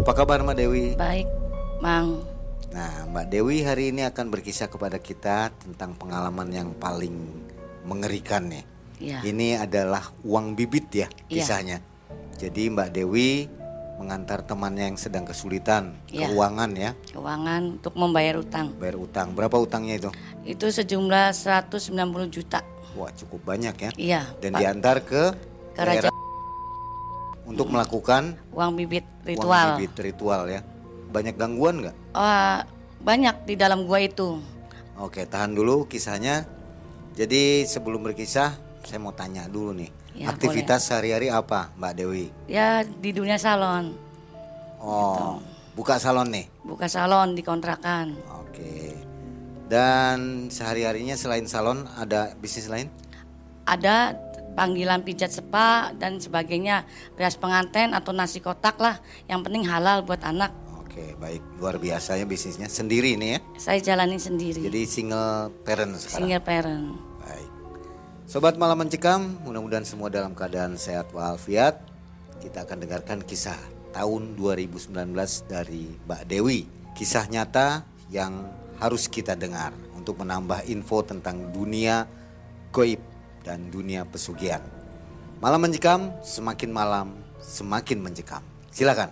Apa kabar Mbak Dewi? Baik, Mang. Nah, Mbak Dewi hari ini akan berkisah kepada kita tentang pengalaman yang paling mengerikan nih. Ya. Ini adalah uang bibit ya kisahnya. Jadi Mbak Dewi mengantar temannya yang sedang kesulitan keuangan ya. Keuangan untuk membayar utang. Bayar utang. Berapa utangnya itu? Itu sejumlah 190 juta. Wah, cukup banyak ya. Iya. Dan Pak. diantar ke Raja untuk melakukan uang bibit ritual. uang bibit ritual ya. Banyak gangguan nggak? Banyak di dalam gua itu. Oke, tahan dulu kisahnya. Jadi sebelum berkisah, saya mau tanya dulu nih. Ya, aktivitas sehari-hari apa Mbak Dewi? Ya di dunia salon. Oh, buka salon nih? Buka salon di kontrakan. Oke. Dan sehari-harinya selain salon ada bisnis lain? Ada panggilan pijat spa dan sebagainya. Beras pengantin atau nasi kotak lah. Yang penting halal buat anak. Oke, baik. Luar biasa ya bisnisnya. Sendiri nih ya? Saya jalanin sendiri. Jadi single parent sekarang? Single parent. Baik. Sobat Malam Mencekam, mudah-mudahan semua dalam keadaan sehat walafiat. Kita akan dengarkan kisah tahun 2019 dari Mbak Dewi. Kisah nyata yang harus kita dengar untuk menambah info tentang dunia gaib dan dunia pesugihan. Malam Mencekam, semakin malam semakin mencekam. Silakan.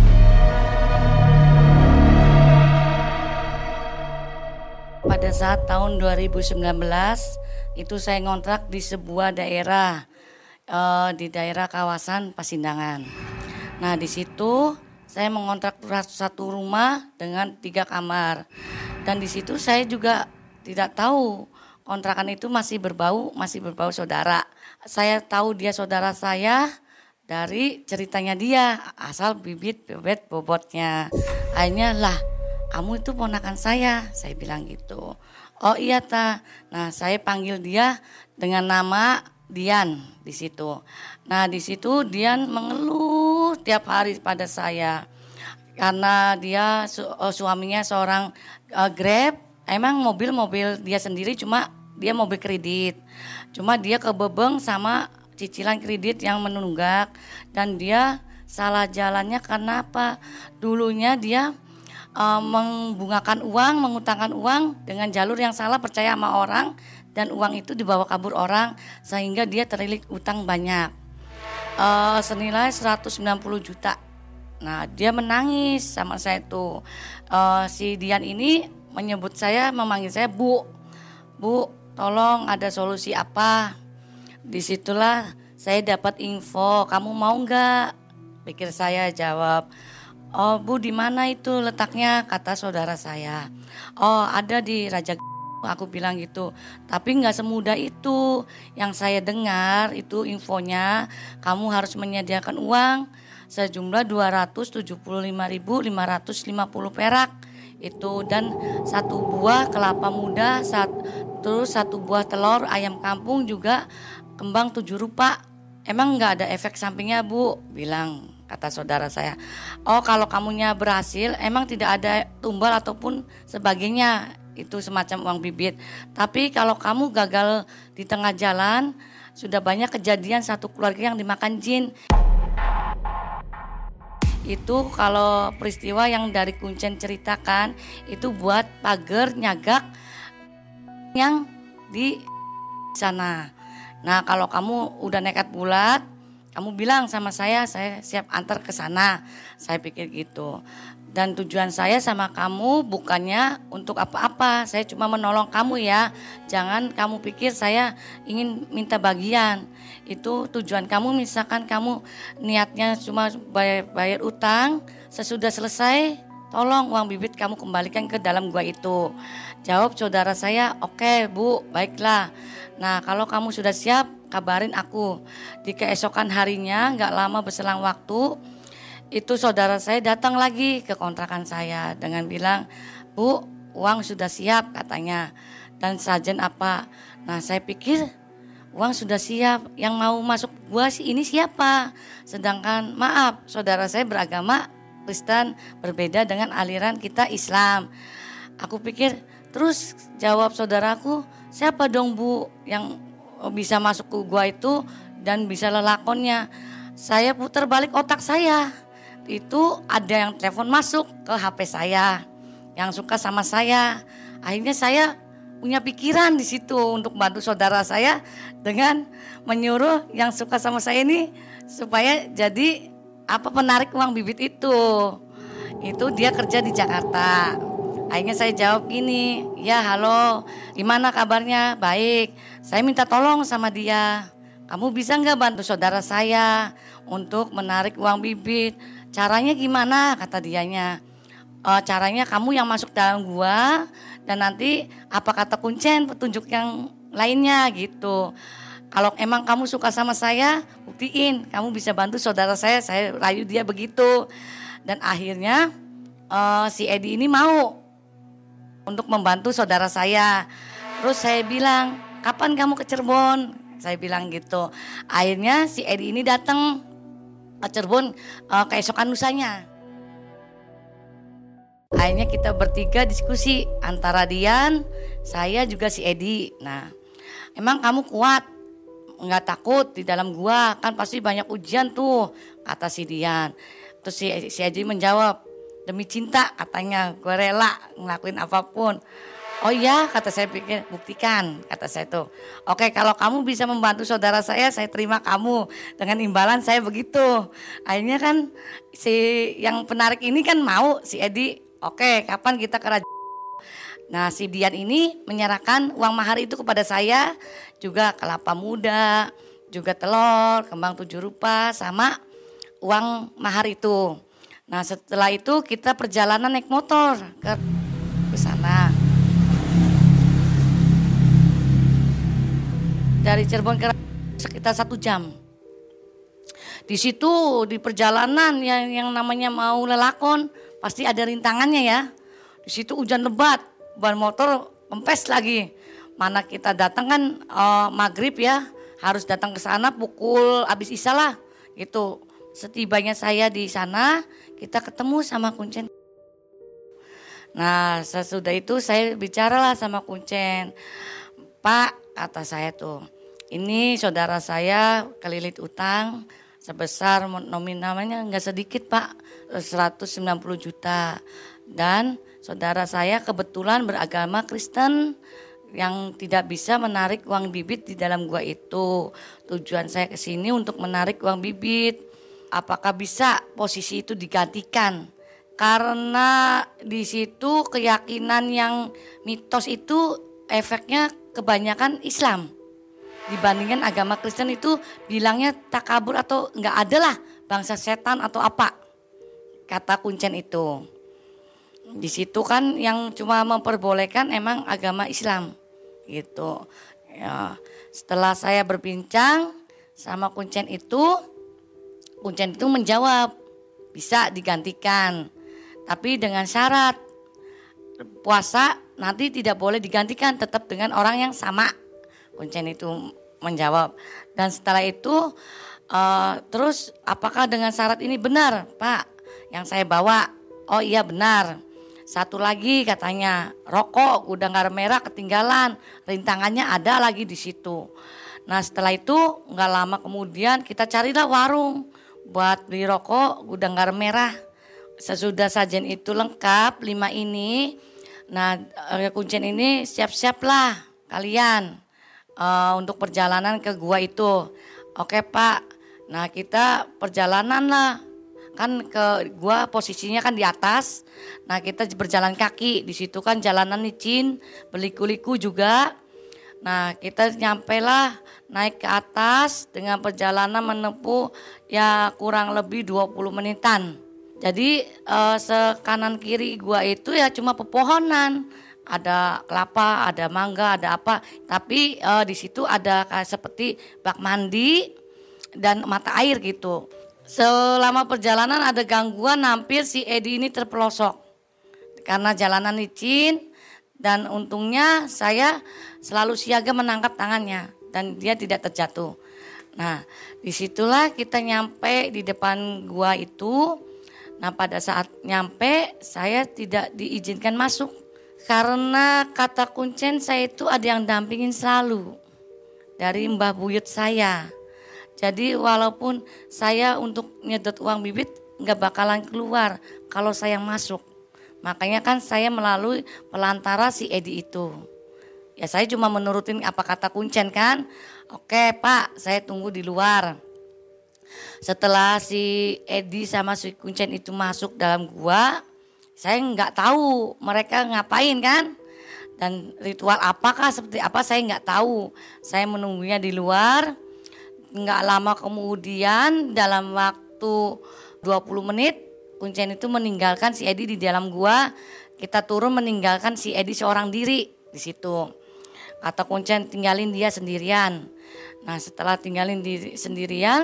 Pada saat tahun 2019 itu saya ngontrak di sebuah daerah di daerah kawasan Pasindangan. Nah di situ saya mengontrak satu rumah dengan 3 kamar dan di situ saya juga tidak tahu kontrakan itu masih berbau saudara. Saya tahu dia saudara saya dari ceritanya dia asal bibit bobotnya. Akhirnya lah, kamu itu ponakan saya bilang gitu. Oh iya ta. Nah saya panggil dia dengan nama Dian di situ. Nah di situ Dian mengeluh tiap hari pada saya karena dia suaminya seorang Grab. Emang mobil dia sendiri cuma dia mobil kredit. Cuma dia kebebeng sama cicilan kredit yang menunggak dan dia salah jalannya karena apa? Dulunya dia mengutangkan uang dengan jalur yang salah, percaya sama orang dan uang itu dibawa kabur orang sehingga dia terlilit utang banyak senilai 190 juta. Nah dia menangis sama saya tuh. Si Dian ini memanggil saya Bu, tolong ada solusi apa? Disitulah saya dapat info, kamu mau nggak? Pikir saya jawab. Oh Bu, di mana itu letaknya? Kata saudara saya. Oh ada di Raja. Aku bilang gitu. Tapi nggak semudah itu. Yang saya dengar itu infonya kamu harus menyediakan uang sejumlah 275.550 perak itu dan 1 buah kelapa muda, terus 1 buah telur ayam kampung juga kembang 7 rupa. Emang nggak ada efek sampingnya Bu? Bilang. Kata saudara saya, oh kalau kamunya berhasil emang tidak ada tumbal ataupun sebagainya, itu semacam uang bibit. Tapi kalau kamu gagal di tengah jalan, sudah banyak kejadian satu keluarga yang dimakan jin. Itu kalau peristiwa yang dari Kuncen ceritakan, itu buat pagar nyagak yang di sana. Nah kalau kamu udah nekat bulat, kamu bilang sama saya siap antar ke sana. Saya pikir gitu. Dan tujuan saya sama kamu bukannya untuk apa-apa. Saya cuma menolong kamu ya. Jangan kamu pikir saya ingin minta bagian. Itu tujuan kamu, misalkan kamu niatnya cuma bayar utang. Sesudah selesai, tolong uang bibit kamu kembalikan ke dalam gua itu. Jawab saudara saya, oke Bu, baiklah. Nah kalau kamu sudah siap, kabarin aku. Di keesokan harinya gak lama berselang waktu, itu saudara saya datang lagi ke kontrakan saya dengan bilang, Bu uang sudah siap katanya. Dan sajen apa? Nah saya pikir uang sudah siap, yang mau masuk gua sih ini siapa? Sedangkan maaf saudara saya beragama Kristen, berbeda dengan aliran kita Islam. Aku pikir, terus jawab saudaraku, siapa dong Bu yang bisa masuk ke gua itu dan bisa lelakonnya? Saya putar balik otak saya. itu ada yang telepon masuk ke HP saya yang suka sama saya. Akhirnya saya punya pikiran di situ untuk bantu saudara saya dengan menyuruh yang suka sama saya ini supaya jadi penarik uang bibit itu. Itu dia kerja di Jakarta. Akhirnya saya jawab gini, ya halo, gimana kabarnya? Baik, saya minta tolong sama dia. Kamu bisa gak bantu saudara saya untuk menarik uang bibit? Caranya gimana? Kata dianya. Caranya kamu yang masuk dalam gua dan nanti apa kata kuncen petunjuk yang lainnya gitu. Kalau emang kamu suka sama saya, buktiin kamu bisa bantu saudara saya rayu dia begitu. Dan akhirnya si Edi ini mau untuk membantu saudara saya. Terus saya bilang, kapan kamu ke Cirebon? Saya bilang gitu. Akhirnya si Edi ini datang ke Cirebon keesokan lusanya. Akhirnya kita bertiga diskusi antara Dian, saya juga si Edi. Nah, emang kamu kuat? Nggak takut di dalam gua? Kan pasti banyak ujian tuh, kata si Dian. Terus si Edi menjawab, demi cinta katanya gue rela ngelakuin apapun. Oh iya, kata saya, pikir buktikan, kata saya tuh. Oke, kalau kamu bisa membantu saudara saya terima kamu dengan imbalan saya begitu. Akhirnya kan si yang penarik ini kan mau si Edi. Oke, kapan kita ke Raja? Nah, si Dian ini menyerahkan uang mahar itu kepada saya, juga kelapa muda, juga telur, kembang 7 rupa, sama uang mahar itu. Nah, setelah itu kita perjalanan naik motor ke sana. Dari Cirebon ke sekitar 1 jam. Di situ di perjalanan yang namanya mau lelakon pasti ada rintangannya ya. Di situ hujan lebat, ban motor kempes lagi. Mana kita datang kan maghrib ya, harus datang ke sana pukul habis isya lah gitu. Setibanya saya di sana, kita ketemu sama Kuncen. Nah, sesudah itu saya bicaralah sama Kuncen. Pak, kata saya tuh, ini saudara saya kelilit utang sebesar nominalnya nggak sedikit Pak, 190 juta. Dan saudara saya kebetulan beragama Kristen yang tidak bisa menarik uang bibit di dalam gua itu. Tujuan saya ke sini untuk menarik uang bibit. Apakah bisa posisi itu digantikan? Karena di situ keyakinan yang mitos itu efeknya kebanyakan Islam. Dibandingkan agama Kristen itu bilangnya takabur atau enggak ada lah bangsa setan atau apa. Kata Kuncen itu. Di situ kan yang cuma memperbolehkan emang agama Islam gitu. Ya, setelah saya berbincang sama Kuncen itu menjawab bisa digantikan, tapi dengan syarat puasa nanti tidak boleh digantikan, tetap dengan orang yang sama. Kuncen itu menjawab. Dan setelah itu terus apakah dengan syarat ini benar Pak yang saya bawa? Oh iya benar. Satu lagi katanya rokok gudang garam merah ketinggalan, rintangannya ada lagi di situ. Nah setelah itu nggak lama kemudian kita carilah warung buat beli rokok gudang garam merah. Sesudah sajian itu lengkap 5 ini, nah Kuncen ini siap-siaplah kalian untuk perjalanan ke gua itu. Oke Pak, nah kita perjalanan lah. Kan ke gua posisinya kan di atas. Nah kita berjalan kaki, di situ kan jalanan licin, berliku-liku juga. Nah kita nyampe lah naik ke atas dengan perjalanan menempuh ya kurang lebih 20 menitan. Jadi sekanan kiri gua itu ya cuma pepohonan. Ada kelapa, ada mangga, ada apa. Tapi di situ ada kayak seperti bak mandi dan mata air gitu. Selama perjalanan ada gangguan, hampir si Edi ini terpelosok. Karena jalanan licin dan untungnya saya selalu siaga menangkap tangannya dan dia tidak terjatuh. Nah disitulah kita nyampe di depan gua itu. Nah pada saat nyampe saya tidak diizinkan masuk. Karena kata Kuncen saya itu ada yang dampingin selalu dari mbah buyut saya. Jadi walaupun saya untuk nyedot uang bibit nggak bakalan keluar kalau saya masuk. Makanya kan saya melalui pelantara si Edi itu. Ya saya cuma menurutin apa kata Kuncen kan. Oke Pak, saya tunggu di luar. Setelah si Edi sama si Kuncen itu masuk dalam gua, saya nggak tahu mereka ngapain kan. Dan ritual apakah seperti apa saya nggak tahu. Saya menunggunya di luar. Nggak lama kemudian dalam waktu 20 menit Kuncen itu meninggalkan si Edi di dalam gua. Kita turun meninggalkan si Edi seorang diri di situ. Kata Kuncen tinggalin dia sendirian. Nah setelah tinggalin diri sendirian,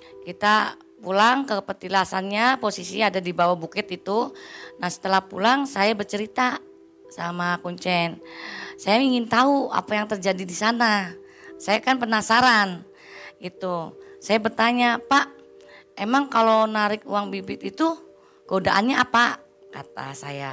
kita pulang ke petilasannya, posisi ada di bawah bukit itu. Nah setelah pulang saya bercerita sama Kuncen. Saya ingin tahu apa yang terjadi di sana. Saya kan penasaran gitu. Saya bertanya, Pak, emang kalau narik uang bibit itu godaannya apa? Kata saya.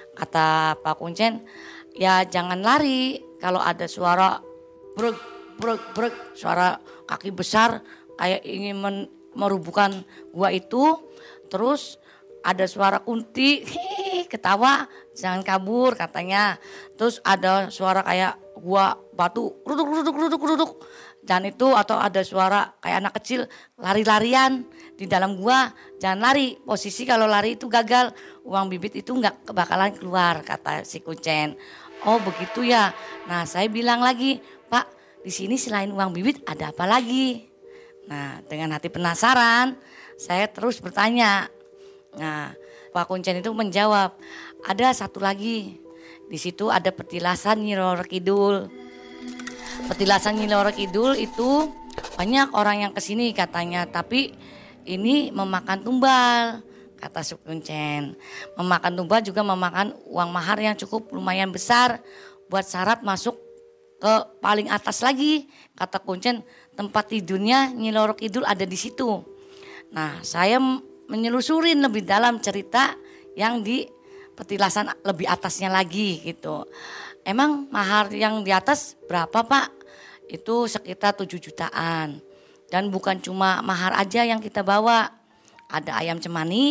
Kata Pak Kuncen, ya jangan lari. Kalau ada suara brek brek brek, suara kaki besar kayak ingin merubuhkan gua itu, terus ada suara kunti ketawa, jangan kabur katanya. Terus ada suara kayak gua batu ruduk ruduk ruduk ruduk, dan itu atau ada suara kayak anak kecil lari-larian di dalam gua, jangan lari, posisi kalau lari itu gagal, uang bibit itu nggak bakalan keluar, kata si Kuncen. Oh begitu ya. Nah saya bilang lagi, Pak, di sini selain uang bibit ada apa lagi? Nah dengan hati penasaran saya terus bertanya. Nah Pak Kuncen itu menjawab, ada satu lagi. Di situ ada petilasan Nyi Roro Kidul. Petilasan Nyi Roro Kidul itu banyak orang yang kesini katanya, tapi ini memakan tumbal, kata Su Kuncen. Memakan tumbal juga memakan uang mahar yang cukup lumayan besar buat syarat masuk ke paling atas lagi. Kata Kuncen tempat tidurnya Nyi Roro Kidul ada di situ. Nah saya menyelusurin lebih dalam cerita yang di petilasan lebih atasnya lagi gitu. Emang mahar yang di atas berapa Pak? Itu sekitar 7 jutaan. Dan bukan cuma mahar aja yang kita bawa. Ada ayam cemani,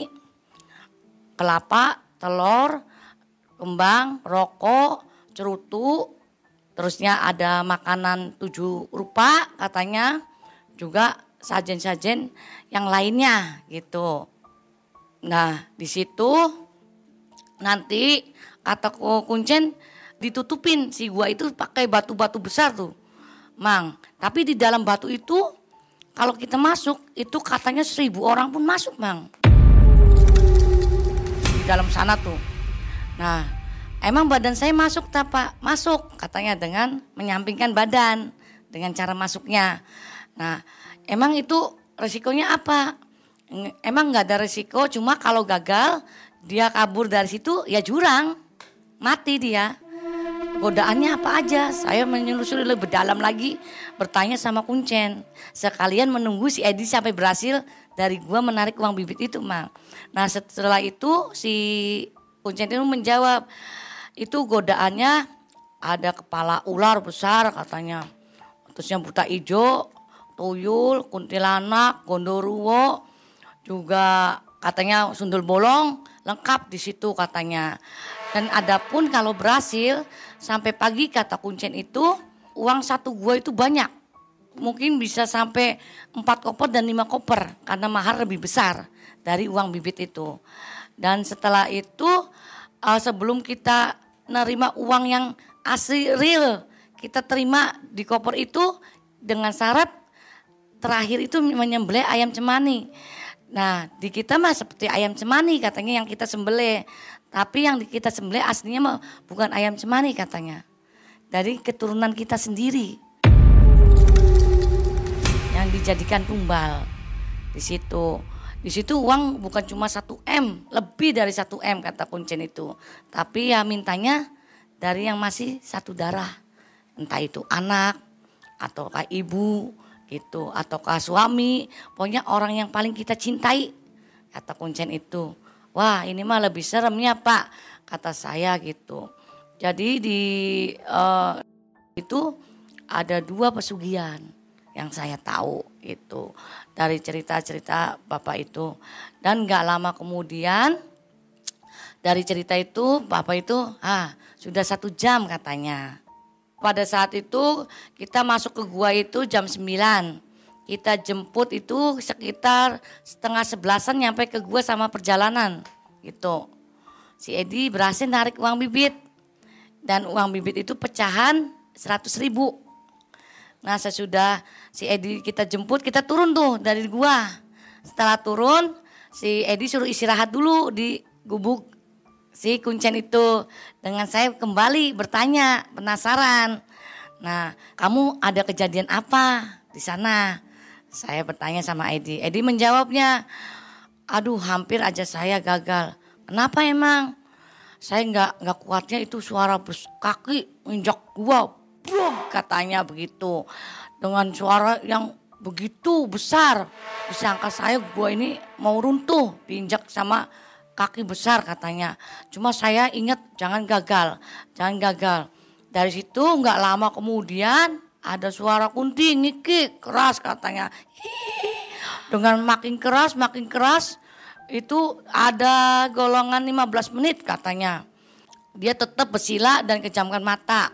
kelapa, telur, kembang, rokok, cerutu. Terusnya ada makanan 7 rupa katanya. Juga sajen-sajen yang lainnya gitu. Nah di situ nanti kata Kuncen ditutupin si gua itu pakai batu-batu besar tuh, Mang. Tapi di dalam batu itu kalau kita masuk itu katanya 1000 orang pun masuk, Mang. Di dalam sana tuh. Nah, emang badan saya masuk tak Pak? Masuk katanya dengan menyampingkan badan dengan cara masuknya. Nah, emang itu resikonya apa? Emang nggak ada resiko, cuma kalau gagal dia kabur dari situ ya jurang, mati dia. Godaannya apa aja? Saya menyelusuri lebih dalam lagi, bertanya sama Kuncen. Sekalian menunggu si Edi sampai berhasil dari gua menarik uang bibit itu, Mang. Nah setelah itu si Kuncen itu menjawab, itu godaannya ada kepala ular besar katanya. Terusnya buta ijo, tuyul, kuntilanak, gondoruo, juga katanya sundul bolong, lengkap di situ katanya. Dan adapun kalau berhasil sampai pagi kata Kuncen itu uang satu gua itu banyak. Mungkin bisa sampai 4 koper dan 5 koper karena mahar lebih besar dari uang bibit itu. Dan setelah itu sebelum kita nerima uang yang asli real, kita terima di koper itu dengan syarat terakhir itu menyembelih ayam cemani. Nah di kita mah seperti ayam cemani katanya yang kita sembelih. Tapi yang kita sembelih aslinya mah bukan ayam cemani katanya. Dari keturunan kita sendiri. Yang dijadikan tumbal. Di situ. Di situ uang bukan cuma 1M, lebih dari 1M kata Kuncen itu. Tapi ya mintanya dari yang masih satu darah. Entah itu anak ataukah ibu gitu, ataukah suami, pokoknya orang yang paling kita cintai, kata Kuncen itu. Wah ini mah lebih seremnya Pak, kata saya gitu. Jadi di itu ada 2 pesugihan yang saya tahu itu dari cerita-cerita Bapak itu. Dan gak lama kemudian dari cerita itu Bapak itu sudah 1 jam katanya. Pada saat itu kita masuk ke gua itu jam 9. Kita jemput itu sekitar setengah 11-an nyampe ke gua sama perjalanan gitu. Si Edi berhasil narik uang bibit. Dan uang bibit itu pecahan 100.000. Nah sesudah si Edi kita jemput, kita turun tuh dari gua. Setelah turun, si Edi suruh istirahat dulu di gubuk si kuncen itu. Dengan saya kembali bertanya, penasaran. Nah, kamu ada kejadian apa di sana? Saya bertanya sama Edi. Edi menjawabnya, aduh hampir aja saya gagal. Kenapa emang? Saya nggak kuatnya itu suara kaki injak gua, brum, katanya begitu. Dengan suara yang begitu besar, disangka saya gua ini mau runtuh diinjak sama kaki besar katanya. Cuma saya ingat jangan gagal. Dari situ nggak lama kemudian ada suara kunti ngikik keras katanya. Dengan makin keras itu ada golongan 15 menit katanya. Dia tetap bersila dan kejamkan mata.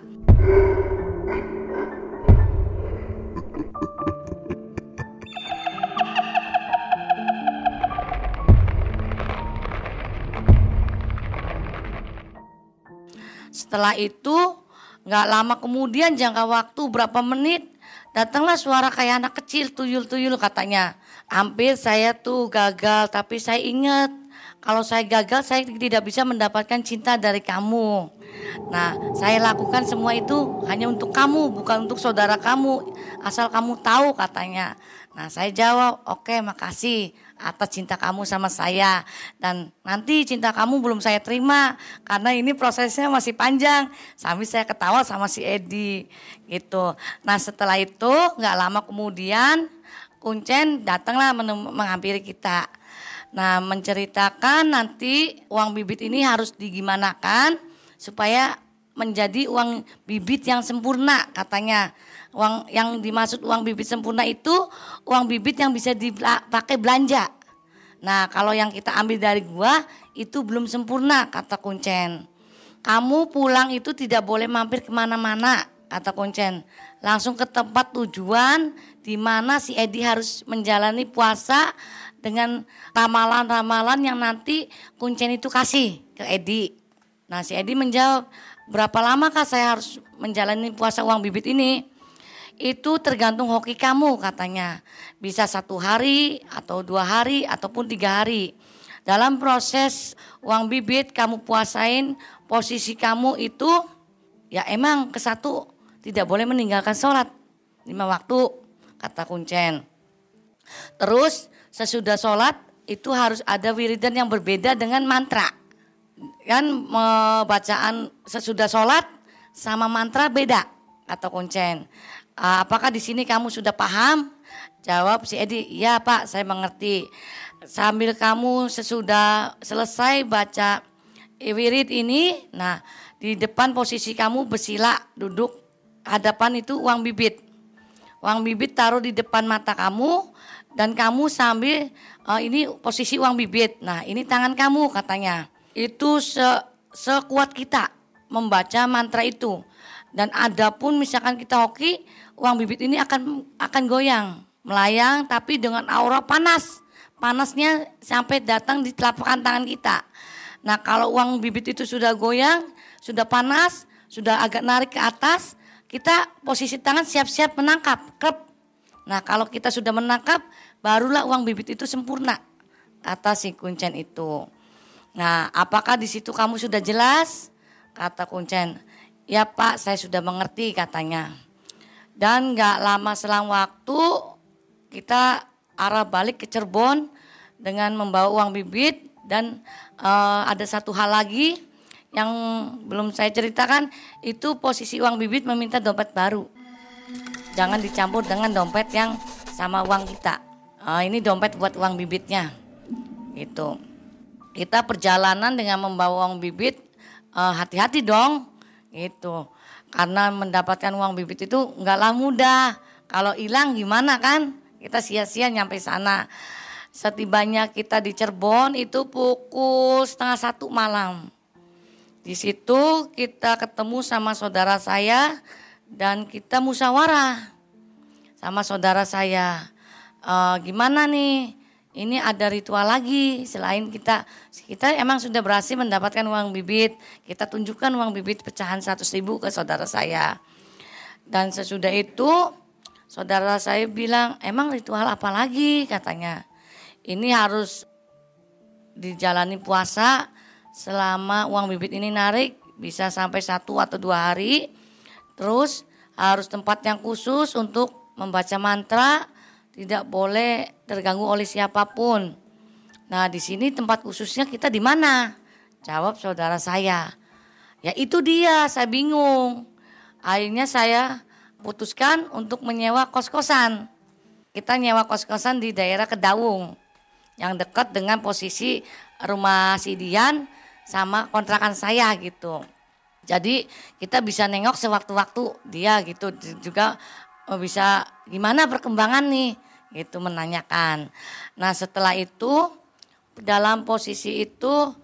Setelah itu gak lama kemudian jangka waktu berapa menit datanglah suara kayak anak kecil tuyul-tuyul katanya. Hampir saya tuh gagal tapi saya ingat kalau saya gagal saya tidak bisa mendapatkan cinta dari kamu. Nah saya lakukan semua itu hanya untuk kamu bukan untuk saudara kamu. Asal kamu tahu katanya. Nah saya jawab oke, makasih atas cinta kamu sama saya. Dan nanti cinta kamu belum saya terima karena ini prosesnya masih panjang. Sambil saya ketawa sama si Edi gitu. Nah setelah itu gak lama kemudian kuncen datanglah menghampiri kita. Nah menceritakan nanti uang bibit ini harus digimanakan supaya menjadi uang bibit yang sempurna katanya. Uang yang dimaksud uang bibit sempurna itu uang bibit yang bisa dipakai belanja. Nah kalau yang kita ambil dari gua itu belum sempurna kata kuncen. Kamu pulang itu tidak boleh mampir kemana-mana kata kuncen. Langsung ke tempat tujuan di mana si Edi harus menjalani puasa dengan ramalan-ramalan yang nanti kuncen itu kasih ke Edi. Nah si Edi menjawab, berapa lama kah saya harus menjalani puasa uang bibit ini? Itu tergantung hoki kamu katanya. Bisa 1 hari atau 2 hari ataupun 3 hari. Dalam proses uang bibit kamu puasain posisi kamu itu ya emang ke-1 tidak boleh meninggalkan sholat 5 waktu kata kuncen. Terus sesudah sholat itu harus ada wiridan yang berbeda dengan mantra. Kan bacaan sesudah sholat sama mantra beda kata kuncen. Apakah di sini kamu sudah paham? Jawab si Edi, iya Pak saya mengerti. Sambil kamu sesudah selesai baca wirid ini, nah di depan posisi kamu bersila duduk hadapan itu uang bibit. Uang bibit taruh di depan mata kamu dan kamu sambil ini posisi uang bibit. Nah ini tangan kamu katanya. Itu sekuat kita membaca mantra itu. Dan adapun misalkan kita hoki, uang bibit ini akan goyang, melayang tapi dengan aura panas. Panasnya sampai datang di telapak tangan kita. Nah, kalau uang bibit itu sudah goyang, sudah panas, sudah agak narik ke atas, kita posisi tangan siap-siap menangkap, klep. Nah, kalau kita sudah menangkap, barulah uang bibit itu sempurna, kata si kuncen itu. Nah, apakah di situ kamu sudah jelas? Kata kuncen. Ya Pak, saya sudah mengerti katanya. Dan gak lama selang waktu kita arah balik ke Cirebon dengan membawa uang bibit. Dan ada satu hal lagi yang belum saya ceritakan, itu posisi uang bibit meminta dompet baru. Jangan dicampur dengan dompet yang sama uang kita. Ini dompet buat uang bibitnya. Gitu. Kita perjalanan dengan membawa uang bibit, hati-hati dong. Gitu. Karena mendapatkan uang bibit itu enggaklah mudah. Kalau hilang gimana kan? Kita sia-sia nyampe sana. Setibanya kita di Cirebon itu pukul 12:30 malam. Di situ kita ketemu sama saudara saya dan kita musyawarah sama saudara saya. Gimana nih? Ini ada ritual lagi selain kita emang sudah berhasil mendapatkan uang bibit. Kita tunjukkan uang bibit pecahan 100.000 ke saudara saya. Dan sesudah itu saudara saya bilang, emang ritual apa lagi katanya. Ini harus dijalani puasa selama uang bibit ini narik bisa sampai 1 atau 2 hari. Terus harus tempat yang khusus untuk membaca mantra. Tidak boleh terganggu oleh siapapun. Nah, di sini tempat khususnya kita di mana? Jawab saudara saya. Ya itu dia, saya bingung. Akhirnya saya putuskan untuk menyewa kos-kosan. Kita nyewa kos-kosan di daerah Kedaung yang dekat dengan posisi rumah si Dian sama kontrakan saya gitu. Jadi kita bisa nengok sewaktu-waktu dia gitu, juga bisa gimana perkembangan nih gitu menanyakan. Nah setelah itu dalam posisi itu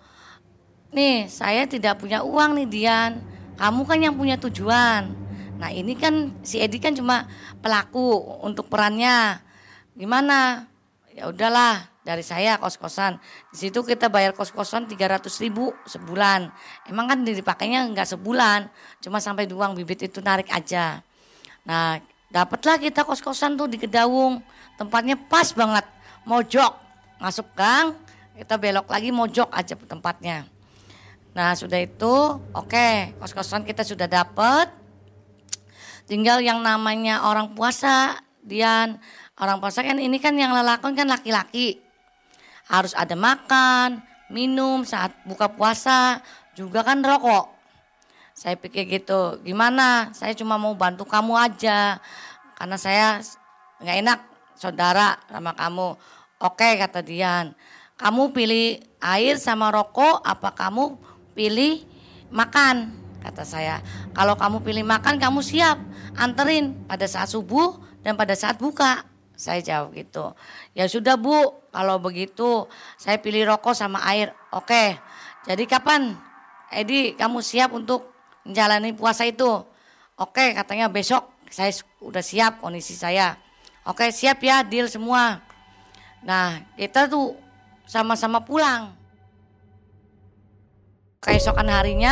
nih saya tidak punya uang nih Dian, kamu kan yang punya tujuan. Nah ini kan si Edi kan cuma pelaku untuk perannya. Gimana? Ya udahlah dari saya kos-kosan. Di situ kita bayar kos-kosan 300.000 sebulan. Emang kan dipakainya enggak sebulan, cuma sampai uang bibit itu narik aja. Nah dapatlah kita kos-kosan tuh di Kedaung, tempatnya pas banget, mojok, masuk gang, kita belok lagi mojok aja tempatnya. Nah sudah itu, oke, kos-kosan kita sudah dapat, tinggal yang namanya orang puasa, Dian, orang puasa kan ini kan yang lelakon kan laki-laki, harus ada makan, minum saat buka puasa, juga kan rokok. Saya pikir gitu, gimana? Saya cuma mau bantu kamu aja, karena saya nggak enak saudara sama kamu. Oke kata Dian, kamu pilih air sama rokok, apa kamu pilih makan? Kata saya, kalau kamu pilih makan, kamu siap anterin pada saat subuh dan pada saat buka. Saya jawab gitu. Ya sudah Bu, kalau begitu saya pilih rokok sama air. Oke, jadi kapan Edi kamu siap untuk menjalani puasa itu? Oke katanya besok, saya udah siap kondisi saya. Oke siap ya, deal semua. Nah kita tuh sama-sama pulang. Keesokan harinya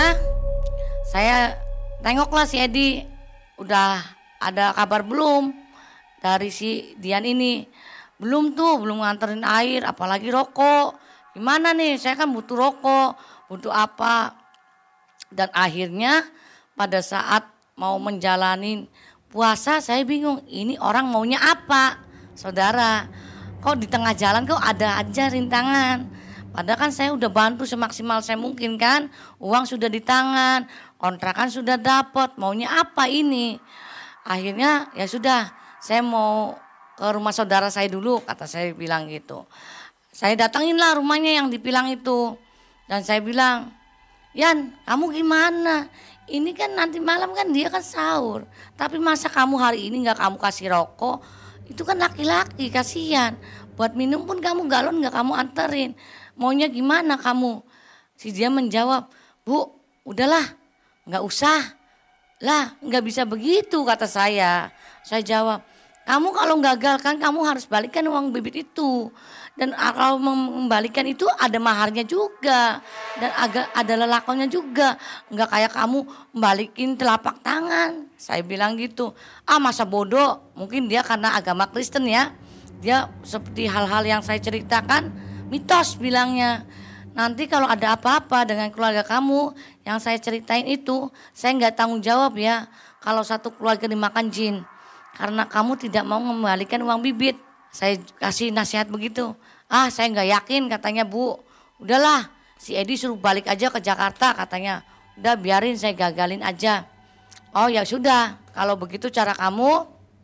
saya tengoklah si Edi, udah ada kabar belum dari si Dian ini. Belum nganterin air apalagi rokok. Gimana nih, saya kan butuh rokok, butuh apa. Dan akhirnya pada saat mau menjalani puasa saya bingung, ini orang maunya apa saudara. Kok di tengah jalan kok ada aja rintangan. Padahal kan saya udah bantu semaksimal saya mungkin kan. Uang sudah di tangan, kontrakan sudah dapat, maunya apa ini. Akhirnya ya sudah, saya mau ke rumah saudara saya dulu, kata saya bilang gitu. Saya datanginlah rumahnya yang dibilang itu. Dan saya bilang, Yan, kamu gimana? Ini kan nanti malam kan dia kan sahur. Tapi masa kamu hari ini gak kamu kasih rokok? Itu kan laki-laki, kasihan. Buat minum pun kamu galon gak kamu anterin. Maunya gimana kamu? Si dia menjawab, Bu, udahlah, gak usah. Lah, gak bisa begitu kata saya. Saya jawab, kamu kalau gagal kan kamu harus balikan uang bibit itu. Dan kalau mengembalikan itu ada maharnya juga. Dan ada lelakonnya juga. Enggak kayak kamu balikin telapak tangan. Saya bilang gitu. Masa bodoh. Mungkin dia karena agama Kristen ya. Dia seperti hal-hal yang saya ceritakan. Mitos bilangnya. Nanti kalau ada apa-apa dengan keluarga kamu. Yang saya ceritain itu. Saya enggak tanggung jawab ya. Kalau satu keluarga dimakan jin. Karena kamu tidak mau mengembalikan uang bibit. Saya kasih nasihat begitu. Saya gak yakin katanya Bu. Udahlah si Edi suruh balik aja ke Jakarta katanya. Udah biarin saya gagalin aja. Oh ya sudah, kalau begitu cara kamu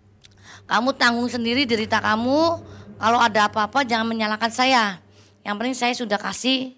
tanggung sendiri derita kamu. Kalau ada apa-apa jangan menyalahkan saya. Yang penting saya sudah kasih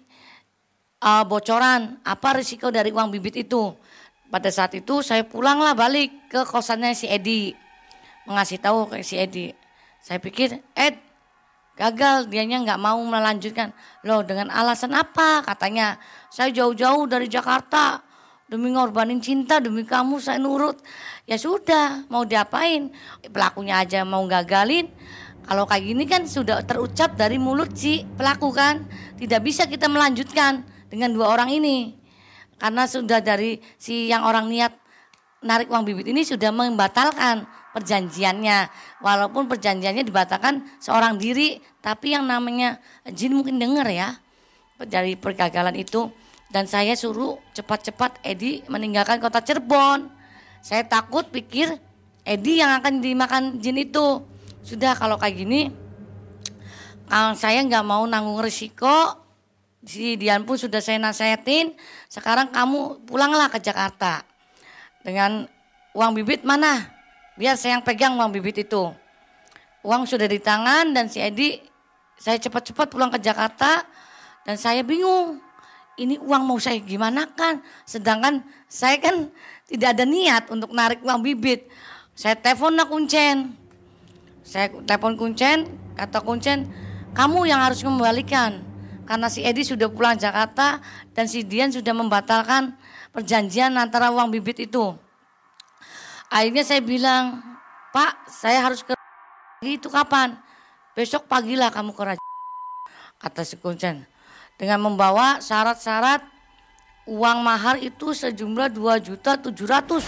bocoran apa risiko dari uang bibit itu. Pada saat itu saya pulanglah balik ke kosannya si Edi. mengasih tahu ke si Edi. Saya pikir gagal, dianya nggak mau melanjutkan. Loh, dengan alasan apa? Katanya, saya jauh-jauh dari Jakarta demi ngorbanin cinta, demi kamu saya nurut. Ya sudah, mau diapain? Pelakunya aja mau gagalin. Kalau kayak gini kan sudah terucap dari mulut si pelaku kan. Tidak bisa kita melanjutkan dengan dua orang ini. Karena sudah dari si yang orang niat narik uang bibit ini sudah membatalkan perjanjiannya. Walaupun perjanjiannya dibatalkan seorang diri, tapi yang namanya jin mungkin dengar ya dari pergagalan itu. Dan saya suruh cepat-cepat Edi meninggalkan kota Cirebon. Saya takut pikir Edi yang akan dimakan jin itu. Sudah kalau kayak gini, saya nggak mau nanggung risiko. Si Dian pun sudah saya nasihatin, sekarang kamu pulanglah ke Jakarta. Dengan uang bibit mana? Biar saya yang pegang uang bibit itu. Uang sudah di tangan dan si Edi, saya cepat-cepat pulang ke Jakarta dan saya bingung. Ini uang mau saya gimana kan? Sedangkan saya kan tidak ada niat untuk narik uang bibit. Saya telepon Kuncen. Saya telepon Kuncen, kata Kuncen, kamu yang harus mengembalikan. Karena si Edi sudah pulang Jakarta dan si Dian sudah membatalkan perjanjian antara uang bibit itu. Akhirnya saya bilang, Pak, saya harus ke itu kapan? Besok pagilah kamu ke Raja. Kata si Kuncen. Dengan membawa syarat-syarat uang mahar itu sejumlah 2.700.000.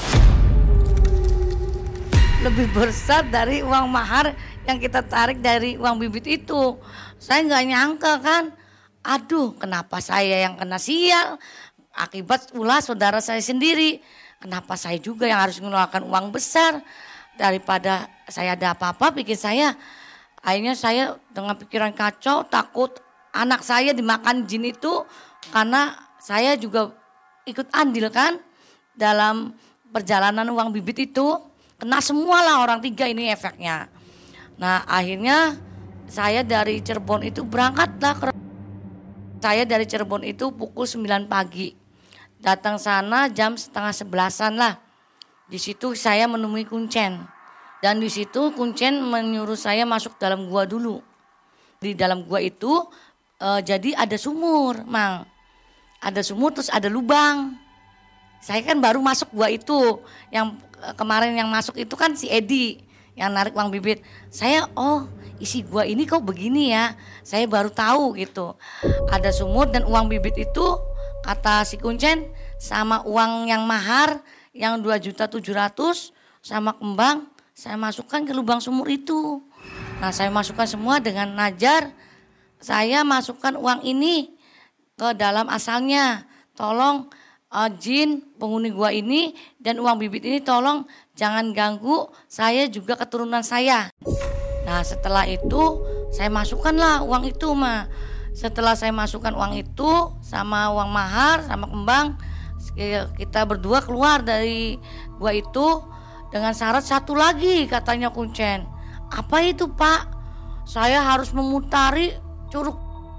Lebih besar dari uang mahar yang kita tarik dari uang bibit itu. Saya nggak nyangka kan. Aduh, kenapa saya yang kena sial? Akibat ulah saudara saya sendiri. Kenapa saya juga yang harus mengeluarkan uang besar? Daripada saya ada apa-apa, pikir saya. Akhirnya saya dengan pikiran kacau, takut anak saya dimakan jin itu. Karena saya juga ikut andil kan dalam perjalanan uang bibit itu. Kena semualah orang 3 ini efeknya. Nah akhirnya saya dari Cirebon itu berangkatlah ke Saya dari Cirebon itu pukul 9 pagi. Datang sana jam setengah 11-an lah. Di situ saya menemui Kuncen. Dan di situ Kuncen menyuruh saya masuk dalam gua dulu. Di dalam gua itu jadi ada sumur, Mang. Ada sumur terus ada lubang. Saya kan baru masuk gua itu. Yang kemarin yang masuk itu kan si Edi yang narik uang bibit. Saya isi gua ini kok begini ya. Saya baru tahu gitu. Ada sumur dan uang bibit itu kata si Kuncen sama uang yang mahar yang 2.700.000 sama kembang saya masukkan ke lubang sumur itu. Nah, saya masukkan semua dengan najar. Saya masukkan uang ini ke dalam asalnya. Tolong jin penghuni gua ini dan uang bibit ini tolong jangan ganggu saya juga keturunan saya. Nah setelah itu saya masukkanlah uang itu mah. Setelah saya masukkan uang itu sama uang mahar sama kembang, kita berdua keluar dari gua itu dengan syarat satu lagi katanya Kuncen. Apa itu Pak? Saya harus memutari curug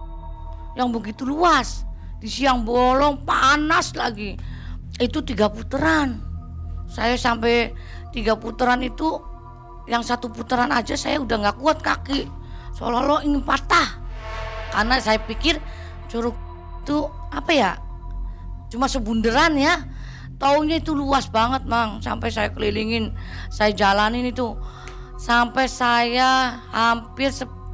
yang begitu luas. Di siang bolong panas lagi. Itu 3 putaran. Saya sampai 3 putaran itu yang 1 putaran aja saya udah gak kuat kaki. Seolah-olah ingin patah. Karena saya pikir curug itu apa ya? Cuma sebunderan ya. Taunya itu luas banget Mang. Sampai saya kelilingin, saya jalanin itu. Sampai saya hampir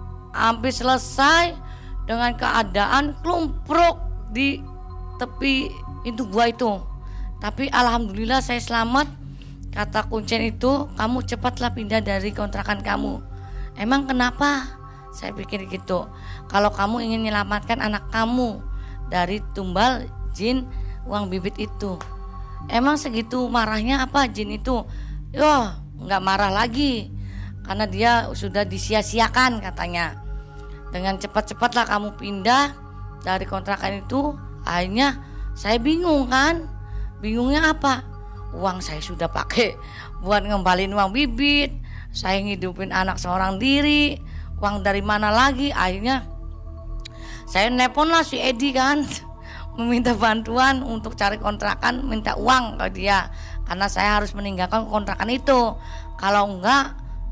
selesai dengan keadaan klumpruk di tepi pintu gua itu. Tapi alhamdulillah saya selamat. Kata Kuncen itu, kamu cepatlah pindah dari kontrakan kamu. Emang kenapa? Saya pikir gitu. Kalau kamu ingin menyelamatkan anak kamu dari tumbal jin uang bibit itu. Emang segitu marahnya apa jin itu? Nggak marah lagi. Karena dia sudah disia-siakan katanya. Dengan cepat-cepatlah kamu pindah dari kontrakan itu. Akhirnya saya bingung kan. Bingungnya apa? Uang saya sudah pakai buat ngembalin uang bibit. Saya ngidupin anak seorang diri. Uang dari mana lagi? Akhirnya saya nelpon lah si Edi kan. Meminta bantuan untuk cari kontrakan. Minta uang ke dia. Karena saya harus meninggalkan kontrakan itu. Kalau enggak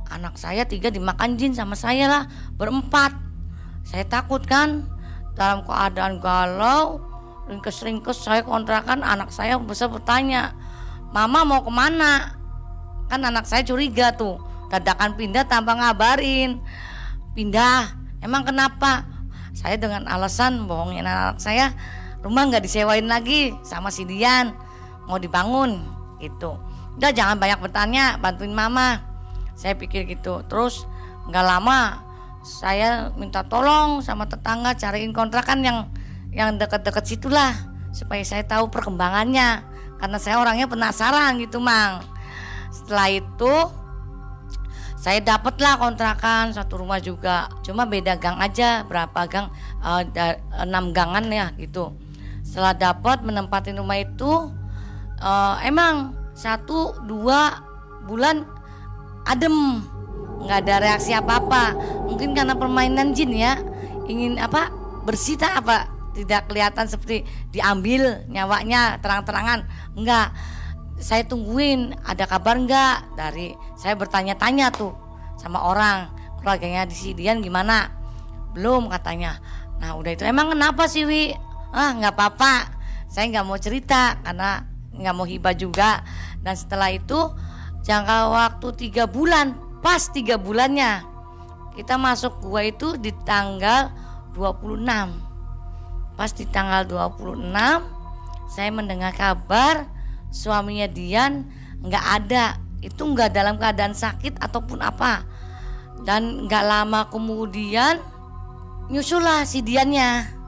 anak saya 3 dimakan jin sama saya lah, berempat. Saya takut kan, dalam keadaan galau, ringkes-ringkes saya kontrakan, anak saya bisa bertanya, "Mama mau kemana?" Kan anak saya curiga tuh, dadakan pindah tanpa ngabarin. Pindah, emang kenapa? Saya dengan alasan bohongin anak saya, rumah gak disewain lagi sama si Dian, mau dibangun gitu. Udah jangan banyak bertanya, bantuin mama. Saya pikir gitu. Terus gak lama saya minta tolong sama tetangga cariin kontrakan yang deket-deket situlah, supaya saya tahu perkembangannya, karena saya orangnya penasaran gitu Mang. Setelah itu saya dapatlah kontrakan satu rumah juga, cuma beda gang aja, berapa gang, 6 gangan ya gitu. Setelah dapat menempatin rumah itu, emang 1-2 bulan adem, nggak ada reaksi apa-apa. Mungkin karena permainan jin ya, ingin bersih tak tidak kelihatan seperti diambil nyawanya terang-terangan. Enggak, saya tungguin ada kabar enggak, saya bertanya-tanya tuh sama orang, keluarganya di Sidian gimana, belum katanya. Nah udah itu, emang kenapa sih Wi? Nggak apa-apa, saya nggak mau cerita karena nggak mau hibah juga. Dan setelah itu jangka waktu 3 bulan, pas 3 bulannya kita masuk gua itu di tanggal 26. Pas di tanggal 26 saya mendengar kabar suaminya Dian nggak ada, itu nggak dalam keadaan sakit ataupun apa. Dan nggak lama kemudian nyusul si Diannya.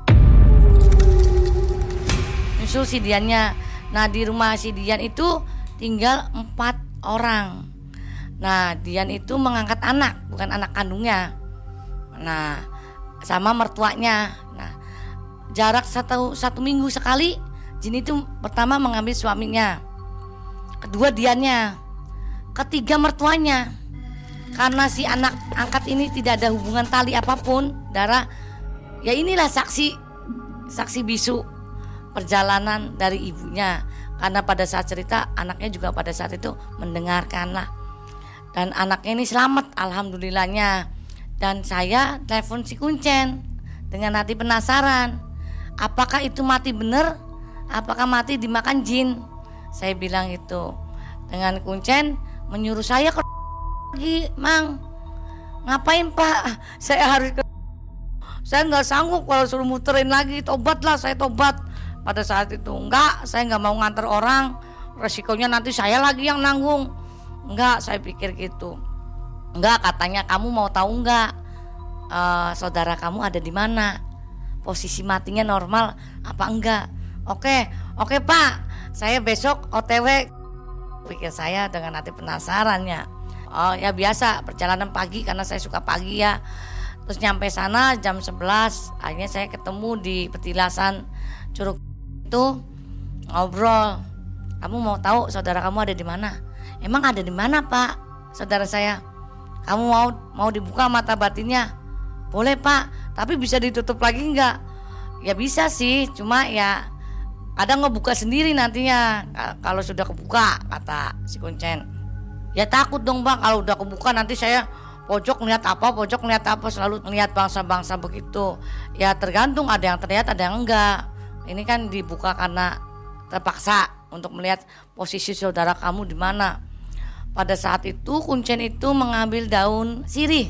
Nah di rumah si Dian itu tinggal 4 orang. Nah Dian itu mengangkat anak, bukan anak kandungnya. Nah sama mertuanya. Nah jarak satu minggu sekali jin itu pertama mengambil suaminya, kedua Diannya, ketiga mertuanya. Karena si anak angkat ini tidak ada hubungan tali apapun darah, ya inilah saksi bisu perjalanan dari ibunya. Karena pada saat cerita anaknya juga pada saat itu mendengarkan lah. Dan anaknya ini selamat alhamdulillahnya. Dan saya telepon si Kuncen dengan hati penasaran, apakah itu mati bener? Apakah mati dimakan jin? Saya bilang itu. Dengan Kuncen menyuruh saya ke lagi, Mang. Ngapain Pak? Saya harus saya nggak sanggup kalau suruh muterin lagi. Tobatlah, saya tobat. Pada saat itu enggak, saya nggak mau nganter orang, resikonya nanti saya lagi yang nanggung. Enggak, saya pikir gitu. Enggak, katanya kamu mau tahu enggak, saudara kamu ada di mana, posisi matinya normal apa enggak? Oke Pak, saya besok OTW, pikir saya dengan hati penasarannya. Oh ya biasa perjalanan pagi karena saya suka pagi ya. Terus nyampe sana jam 11, akhirnya saya ketemu di petilasan Curug itu, ngobrol. Kamu mau tahu saudara kamu ada di mana? Emang ada di mana Pak? Saudara saya. Kamu mau dibuka mata batinnya? Boleh Pak, tapi bisa ditutup lagi enggak? Ya bisa sih, cuma ya kadang ngebuka sendiri nantinya kalau sudah kebuka, kata si Kuncen. Ya takut dong Bang, kalau udah kebuka nanti saya pojok ngeliat apa, selalu ngeliat bangsa-bangsa begitu. Ya tergantung, ada yang terlihat ada yang enggak. Ini kan dibuka karena terpaksa untuk melihat posisi saudara kamu di mana. Pada saat itu Kuncen itu mengambil daun sirih,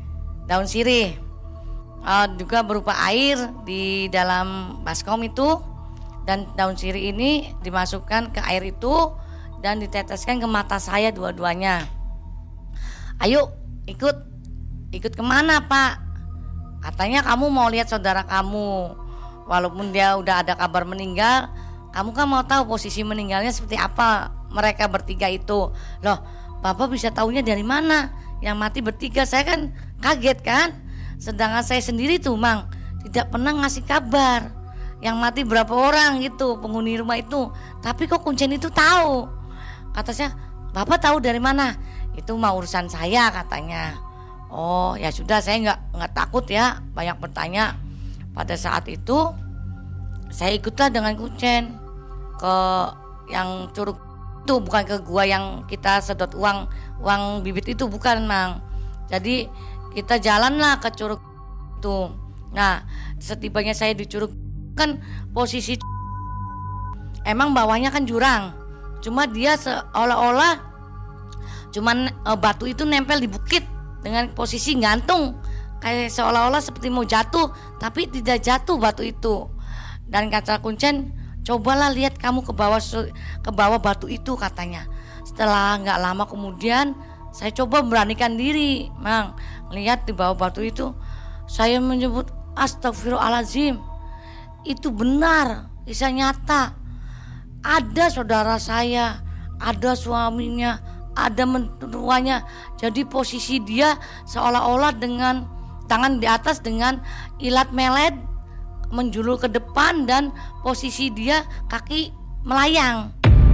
juga berupa air di dalam baskom itu, dan daun sirih ini dimasukkan ke air itu dan diteteskan ke mata saya dua-duanya. Ayo ikut kemana Pak? Katanya kamu mau lihat saudara kamu. Walaupun dia udah ada kabar meninggal, kamu kan mau tahu posisi meninggalnya seperti apa mereka bertiga itu. Loh, Bapak bisa taunya dari mana? Yang mati bertiga, saya kan kaget kan. Sedangkan saya sendiri tuh Mang tidak pernah ngasih kabar yang mati berapa orang gitu penghuni rumah itu. Tapi kok Kuncen itu tahu? Kata saya, Bapak tahu dari mana? Itu mah urusan saya katanya. Oh ya sudah, saya nggak takut ya banyak bertanya. Pada saat itu saya ikutlah dengan Kuncen ke yang Curug Itu bukan ke gua yang kita sedot uang bibit itu, bukan Mang. Jadi kita jalanlah ke curug itu. Nah, setibanya saya di curug kan posisi emang bawahnya kan jurang. Cuma dia seolah-olah cuman batu itu nempel di bukit dengan posisi gantung. Kayak seolah-olah seperti mau jatuh, tapi tidak jatuh batu itu. Dan kata Kuncen, cobalah lihat kamu ke bawah batu itu katanya. Setelah nggak lama kemudian saya coba beranikan diri, Mang, lihat di bawah batu itu. Saya menyebut astagfirullahaladzim. Itu benar, kisah nyata. Ada saudara saya, ada suaminya, ada mentuanya. Jadi posisi dia seolah-olah dengan tangan di atas dengan ilat melet menjulur ke depan, dan posisi dia kaki melayang.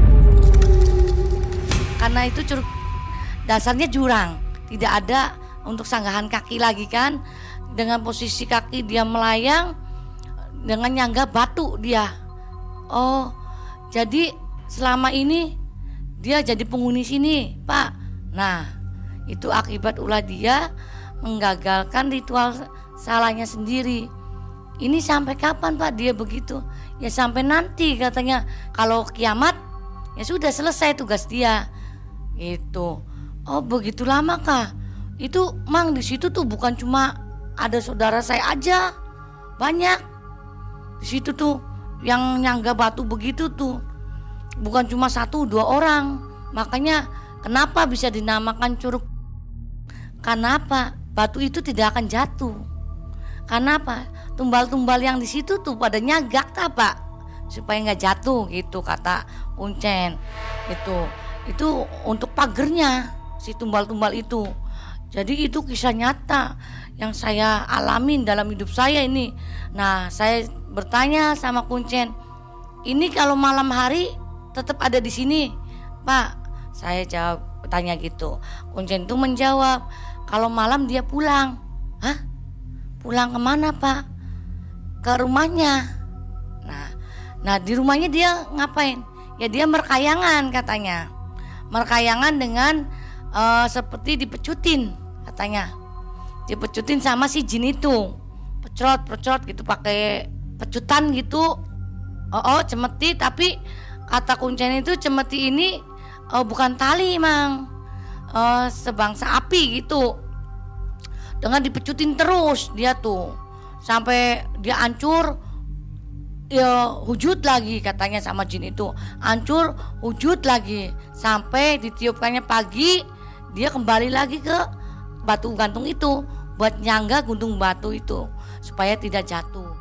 Karena itu curug dasarnya jurang, tidak ada untuk sanggahan kaki lagi kan. Dengan posisi kaki dia melayang dengan nyangga batu dia. Oh, jadi selama ini dia jadi penghuni sini, Pak. Nah, itu akibat ulah dia menggagalkan ritual salahnya sendiri. Ini sampai kapan Pak dia begitu? Ya sampai nanti katanya. Kalau kiamat ya sudah selesai tugas dia. Itu. Oh begitu lama kah? Itu Mang di situ tuh bukan cuma ada saudara saya aja, banyak di situ tuh yang nyangga batu begitu tuh. Bukan cuma 1-2 orang. Makanya kenapa bisa dinamakan curug? Kenapa? Batu itu tidak akan jatuh. Kenapa? Tumbal-tumbal yang di situ tuh pada nyagak Pak, supaya nggak jatuh gitu kata Kuncen. Itu untuk pagernya si tumbal-tumbal itu. Jadi itu kisah nyata yang saya alamin dalam hidup saya ini. Nah, saya bertanya sama Kuncen, ini kalau malam hari tetap ada di sini, Pak? Saya jawab, tanya gitu. Kuncen itu menjawab, kalau malam dia pulang. Hah? Pulang kemana Pak? Ke rumahnya. Nah di rumahnya dia ngapain? Ya dia merkayangan katanya. Merkayangan dengan seperti dipecutin katanya. Dipecutin sama si jin itu. Pecrot gitu pakai pecutan gitu. Cemeti, tapi kata Kuncen itu cemeti ini bukan tali Mang. Sebangsa api gitu. Dengan dipecutin terus dia tuh sampai dia hancur, ya hujud lagi katanya sama jin itu, hancur hujud lagi sampai ditiupkannya pagi dia kembali lagi ke batu gantung itu buat nyangga gunung batu itu supaya tidak jatuh.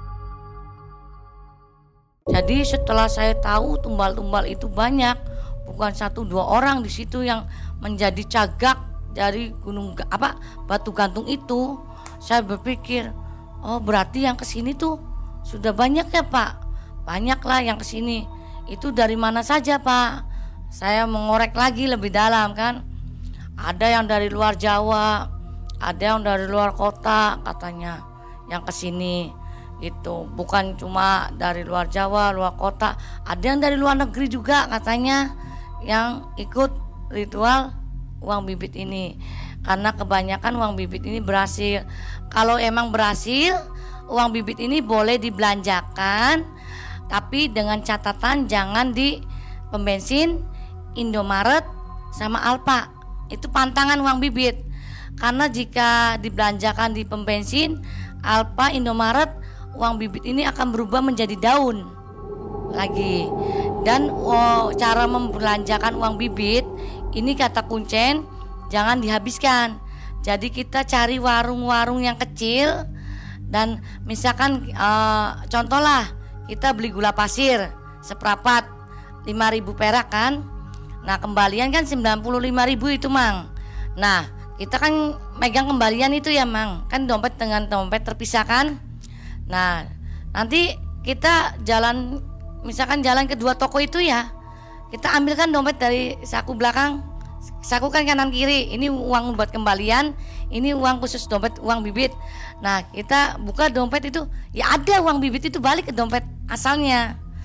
Jadi setelah saya tahu tumbal-tumbal itu banyak, bukan 1-2 orang di situ yang menjadi cagak dari batu gantung itu, saya berpikir, oh berarti yang kesini tuh sudah banyak ya Pak. Banyaklah yang kesini. Itu dari mana saja Pak? Saya mengorek lagi lebih dalam kan. Ada yang dari luar Jawa, ada yang dari luar kota katanya yang kesini. Itu bukan cuma dari luar Jawa, luar kota, ada yang dari luar negeri juga katanya yang ikut ritual uang bibit ini. Karena kebanyakan uang bibit ini berhasil. Kalau emang berhasil, uang bibit ini boleh dibelanjakan, tapi dengan catatan jangan di pom bensin, Indomaret sama Alfa. Itu pantangan uang bibit. Karena jika dibelanjakan di pom bensin, Alfa, Indomaret, uang bibit ini akan berubah menjadi daun lagi. Dan cara membelanjakan uang bibit ini kata Kuncen jangan dihabiskan. Jadi kita cari warung-warung yang kecil. Dan misalkan contohlah kita beli gula pasir seperapat 5.000 perak kan. Nah kembalian kan 95.000 itu Mang. Nah kita kan megang kembalian itu ya Mang. Kan dompet dengan dompet terpisah kan. Nah nanti kita jalan, misalkan jalan ke 2 toko itu ya, kita ambilkan dompet dari saku belakang. Saku kan kanan kiri, ini uang buat kembalian, ini uang khusus dompet uang bibit. Nah kita buka dompet itu, ya ada uang bibit itu balik ke dompet asalnya.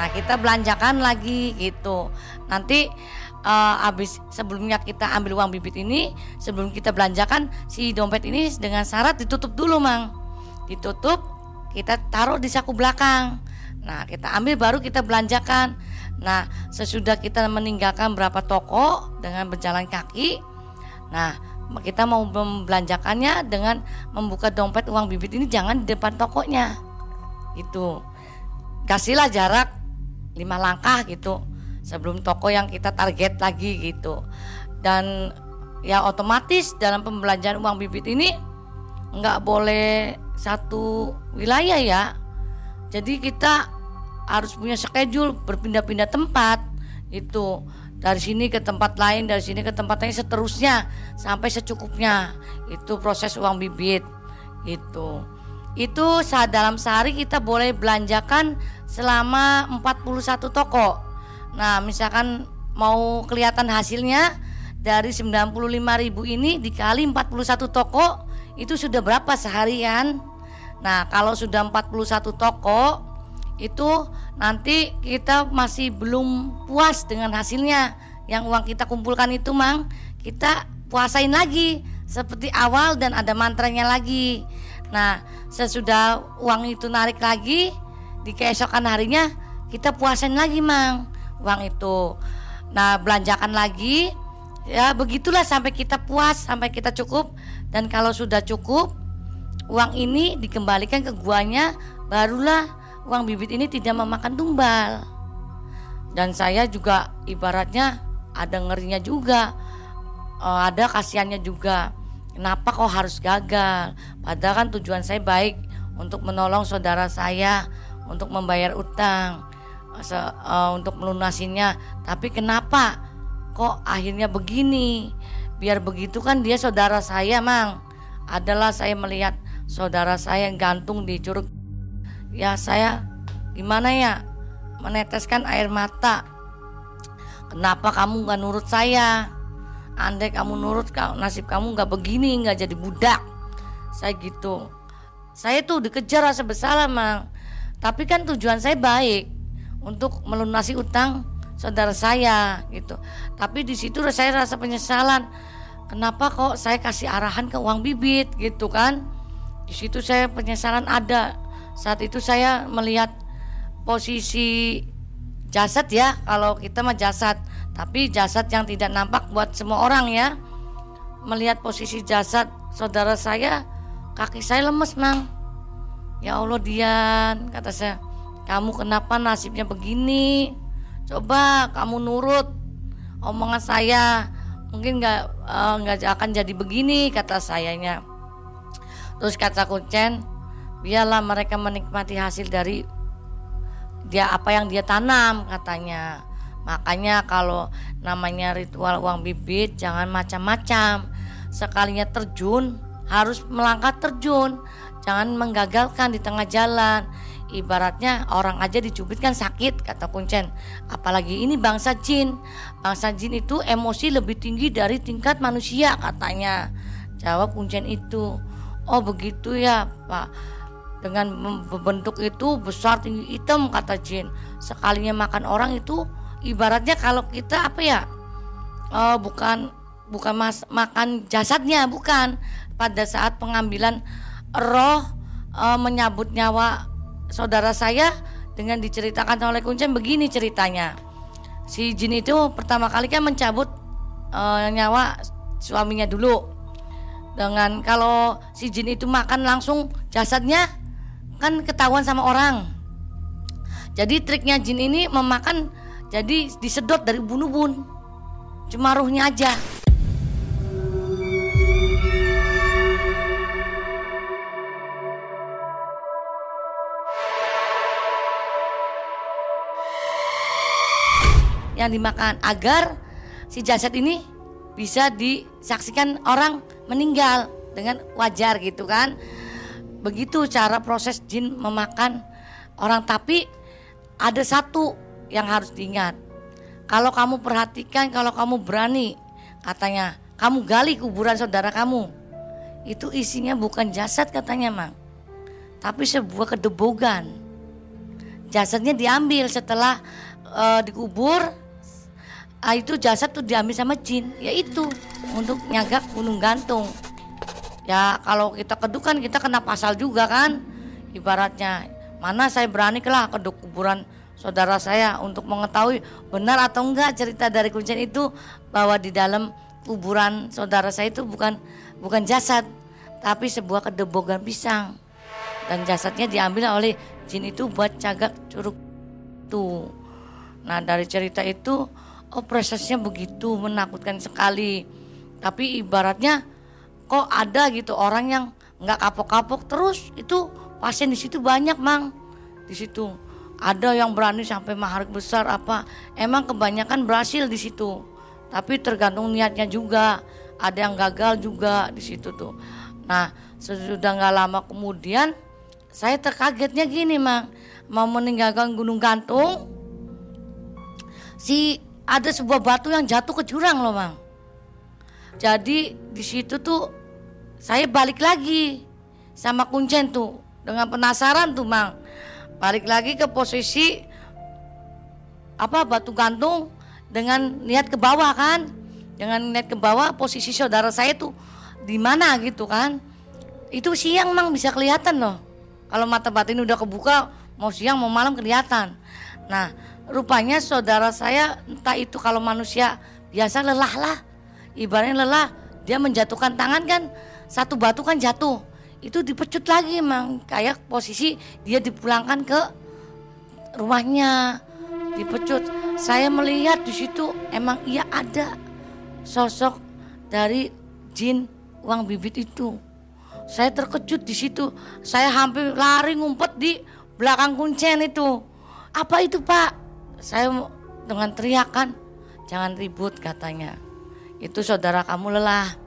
Nah kita belanjakan lagi gitu. Nanti habis sebelumnya kita ambil uang bibit ini, sebelum kita belanjakan si dompet ini dengan syarat ditutup dulu Mang. Ditutup, kita taruh di saku belakang. Nah kita ambil baru kita belanjakan. Nah sesudah kita meninggalkan berapa toko dengan berjalan kaki, nah kita mau membelanjakannya dengan membuka dompet uang bibit ini jangan di depan tokonya gitu. Kasihlah jarak 5 langkah gitu sebelum toko yang kita target lagi gitu. Dan ya otomatis dalam pembelanjaan uang bibit ini nggak boleh satu wilayah ya. Jadi kita harus punya schedule berpindah-pindah tempat itu. Dari sini ke tempat lain, dari sini ke tempat lain seterusnya sampai secukupnya. Itu proses uang bibit gitu. Itu dalam sehari kita boleh belanjakan selama 41 toko. Nah misalkan mau kelihatan hasilnya dari 95.000 ini dikali 41 toko itu sudah berapa seharian. Nah kalau sudah 41 toko itu nanti kita masih belum puas dengan hasilnya. Yang uang kita kumpulkan itu Mang, kita puasain lagi seperti awal dan ada mantranya lagi. Nah sesudah uang itu narik lagi di keesokan harinya kita puasain lagi Mang uang itu. Nah belanjakan lagi ya begitulah sampai kita puas, sampai kita cukup. Dan kalau sudah cukup uang ini dikembalikan ke guanya, barulah uang bibit ini tidak memakan tumbal. Dan saya juga ibaratnya ada ngerinya juga, ada kasihannya juga. Kenapa kok harus gagal? Padahal kan tujuan saya baik untuk menolong saudara saya, untuk membayar utang, untuk melunasinya. Tapi kenapa kok akhirnya begini? Biar begitu kan dia saudara saya Mang. Adalah saya melihat saudara saya yang gantung di curug. Ya saya gimana ya meneteskan air mata. Kenapa kamu gak nurut saya? Andai kamu nurut, nasib kamu gak begini, gak jadi budak. Saya gitu. Saya tuh dikejar rasa bersalah Mang. Tapi kan tujuan saya baik untuk melunasi utang saudara saya gitu. Tapi di situ saya rasa penyesalan. Kenapa kok saya kasih arahan ke uang bibit gitu kan? Di situ saya penyesalan ada. Saat itu saya melihat posisi jasad ya, kalau kita mah jasad, tapi jasad yang tidak nampak buat semua orang ya. Melihat posisi jasad saudara saya, kaki saya lemes Mang. Ya Allah Dian, kata saya, kamu kenapa nasibnya begini? Coba kamu nurut omongan saya, mungkin nggak akan jadi begini, kata sayanya. Terus kata Kuncen, biarlah mereka menikmati hasil dari dia apa yang dia tanam, katanya. Makanya kalau namanya ritual uang bibit jangan macam-macam. Sekalinya terjun harus melangkah terjun, jangan menggagalkan di tengah jalan. Ibaratnya orang aja dicubit kan sakit, kata Kuncen. Apalagi ini bangsa jin. Bangsa jin itu emosi lebih tinggi dari tingkat manusia, katanya. Jawab Kuncen itu. Oh begitu ya Pak. Dengan bentuk itu besar tinggi hitam, kata jin. Sekalinya makan orang itu ibaratnya kalau kita apa ya? Bukan makan jasadnya, bukan. Pada saat pengambilan roh menyabut nyawa saudara saya, dengan diceritakan oleh Kuncen begini ceritanya. Si jin itu pertama kali kan mencabut nyawa suaminya dulu. Dengan kalau si jin itu makan langsung jasadnya kan ketahuan sama orang. Jadi triknya jin ini memakan, jadi disedot dari ubun-ubun, cuma ruhnya aja. Yang dimakan agar si jasad ini bisa disaksikan orang meninggal dengan wajar gitu kan. Begitu cara proses jin memakan orang. Tapi ada satu yang harus diingat. Kalau kamu perhatikan, kalau kamu berani, katanya, kamu gali kuburan saudara kamu, itu isinya bukan jasad katanya Mang, tapi sebuah kedebogan. jasadnya diambil setelah dikubur. Itu jasad tuh diambil sama jin, yaitu untuk nyagak gunung gantung. Ya kalau kita keduk kan kita kena pasal juga kan, ibaratnya. Mana saya berani lah keduk kuburan saudara saya untuk mengetahui benar atau enggak cerita dari Kuncen itu, bahwa di dalam kuburan saudara saya itu bukan jasad, tapi sebuah kedebogan pisang. Dan jasadnya diambil oleh jin itu buat cagak curug tuh. Nah dari cerita itu, prosesnya begitu menakutkan sekali. Tapi ibaratnya kok ada gitu orang yang nggak kapok-kapok terus, itu pasien di situ banyak Mang. Di situ ada yang berani sampai mahar besar apa. Emang kebanyakan berhasil di situ. Tapi tergantung niatnya juga. Ada yang gagal juga di situ tuh. Nah, sesudah nggak lama kemudian saya terkagetnya gini Mang. Mau meninggalkan Gunung Gantung, ada sebuah batu yang jatuh ke jurang loh Mang. Jadi di situ tuh saya balik lagi sama Kuncen tuh dengan penasaran tuh Mang. Balik lagi ke posisi batu gantung dengan niat ke bawah kan. Dengan niat ke bawah, posisi saudara saya tuh di mana gitu kan. Itu siang Mang bisa kelihatan loh. Kalau mata batin udah kebuka, mau siang mau malam kelihatan. Nah, rupanya saudara saya entah itu kalau manusia biasa lelah lah. Ibaratnya lelah, dia menjatuhkan tangan kan, satu batu kan jatuh. Itu dipecut lagi Mang, kayak posisi dia dipulangkan ke rumahnya, dipecut. Saya melihat di situ emang iya ada sosok dari jin Uang Bibit itu. Saya terkejut di situ. Saya hampir lari ngumpet di belakang Kuncen itu. Apa itu Pak? Saya dengan teriakan, jangan ribut katanya. Itu saudara kamu lelah.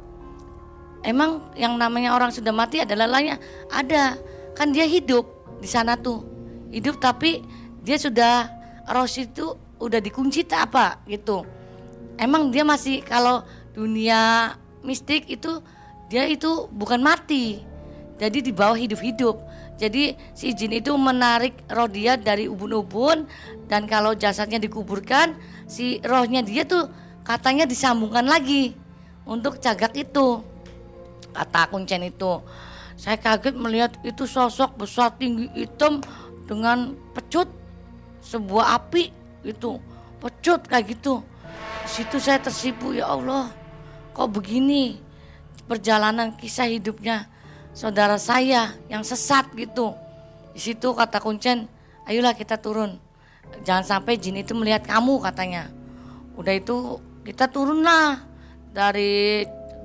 Emang yang namanya orang sudah mati ada lelahnya? Ada. Kan dia hidup di sana tuh. Hidup tapi dia sudah roh itu udah dikunci tak apa gitu. Emang dia masih, kalau dunia mistik itu dia itu bukan mati. Jadi di bawah hidup-hidup. Jadi si jin itu menarik roh dia dari ubun-ubun, dan kalau jasadnya dikuburkan, si rohnya dia tuh katanya disambungkan lagi untuk cagak itu. Kata Kuncen itu. Saya kaget melihat itu sosok besar tinggi hitam dengan pecut, sebuah api itu, pecut kayak gitu. Di situ saya tersipu, ya Allah, kok begini perjalanan kisah hidupnya saudara saya yang sesat gitu. Di situ kata Kuncen, ayolah kita turun. Jangan sampai jin itu melihat kamu katanya. Udah itu kita turunlah dari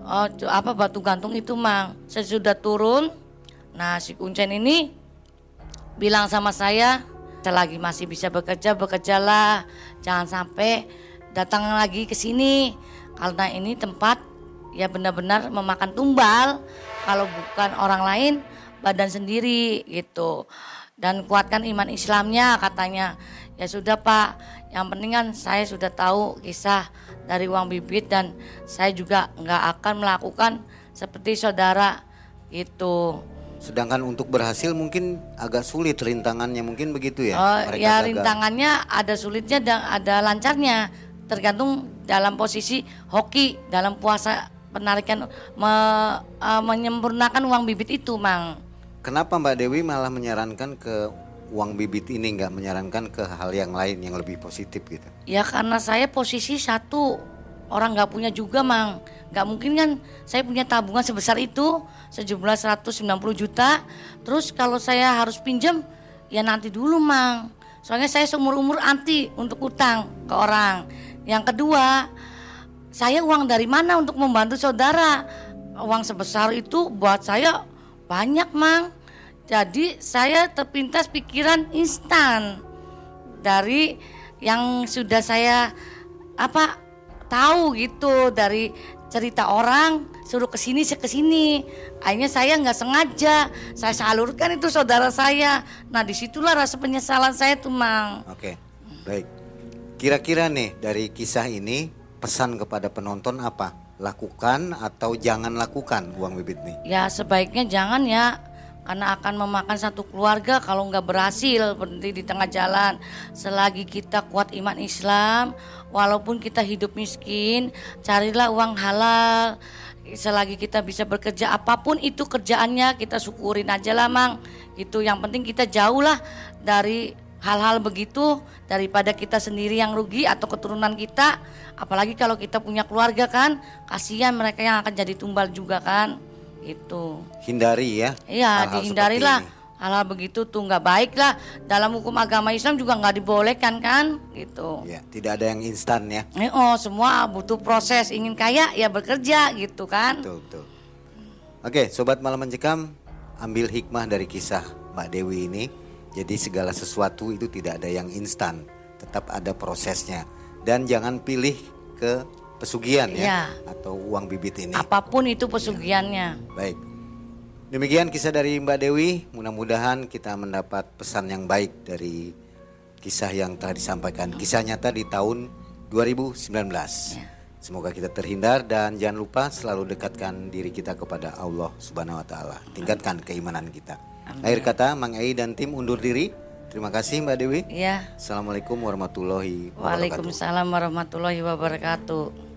batu gantung itu Mang. Sesudah turun, nah si Kuncen ini bilang sama saya, selagi masih bisa bekerjalah, jangan sampai datang lagi ke sini, karena ini tempat ya benar-benar memakan tumbal. Kalau bukan orang lain, badan sendiri gitu. Dan kuatkan iman Islamnya katanya. Ya sudah Pak, yang penting kan saya sudah tahu kisah dari Uang Bibit, dan saya juga nggak akan melakukan seperti saudara gitu. Sedangkan untuk berhasil mungkin agak sulit rintangannya, mungkin begitu ya? Ya rintangannya ada sulitnya dan ada lancarnya, tergantung dalam posisi hoki dalam puasa penarikan menyempurnakan Uang Bibit itu Mang. Kenapa Mbak Dewi malah menyarankan ke Uang Bibit ini, nggak menyarankan ke hal yang lain yang lebih positif gitu? Ya karena saya posisi satu, orang nggak punya juga Mang. Nggak mungkin kan saya punya tabungan sebesar itu, sejumlah 190 juta. Terus kalau saya harus pinjam, ya nanti dulu Mang. Soalnya saya seumur-umur anti untuk utang ke orang. Yang kedua, saya uang dari mana untuk membantu saudara? Uang sebesar itu buat saya banyak Mang. Jadi saya terpintas pikiran instan dari yang sudah saya tahu gitu, dari cerita orang suruh kesini kesini. Akhirnya saya nggak sengaja saya salurkan itu saudara saya. Nah disitulah rasa penyesalan saya tuh Mang. Oke, baik. Kira-kira nih dari kisah ini pesan kepada penonton apa? Lakukan atau jangan lakukan Uang Bibit nih? Ya sebaiknya jangan ya. karena akan memakan satu keluarga kalau nggak berhasil berhenti di tengah jalan. Selagi kita kuat iman Islam, walaupun kita hidup miskin, carilah uang halal. Selagi kita bisa bekerja apapun itu kerjaannya, kita syukurin aja lah Mang. Gitu, yang penting kita jauh lah dari hal-hal begitu daripada kita sendiri yang rugi atau keturunan kita. Apalagi kalau kita punya keluarga kan, kasihan mereka yang akan jadi tumbal juga kan. Gitu. Hindari ya. Iya, dihindarilah hal-hal begitu tuh, nggak baik lah. Dalam hukum agama Islam juga nggak dibolehkan kan, gitu. Ya, tidak ada yang instan ya. Semua butuh proses. Ingin kaya ya bekerja gitu kan. Betul. Oke, sobat Malam Mencekam, ambil hikmah dari kisah Mbak Dewi ini. Jadi segala sesuatu itu tidak ada yang instan, tetap ada prosesnya. Dan jangan pilih ke pesugihan ya, atau uang bibit ini. Apapun itu pesugihannya. Baik. Demikian kisah dari Mbak Dewi. Mudah-mudahan kita mendapat pesan yang baik dari kisah yang telah disampaikan. Kisah nyata di tahun 2019. Semoga kita terhindar dan jangan lupa selalu dekatkan diri kita kepada Allah Subhanahu wa taala. Tingkatkan keimanan kita. Akhir kata, Mang Ei dan tim undur diri. Terima kasih Mbak Dewi. Iya. Assalamualaikum warahmatullahi wabarakatuh. Waalaikumsalam warahmatullahi wabarakatuh.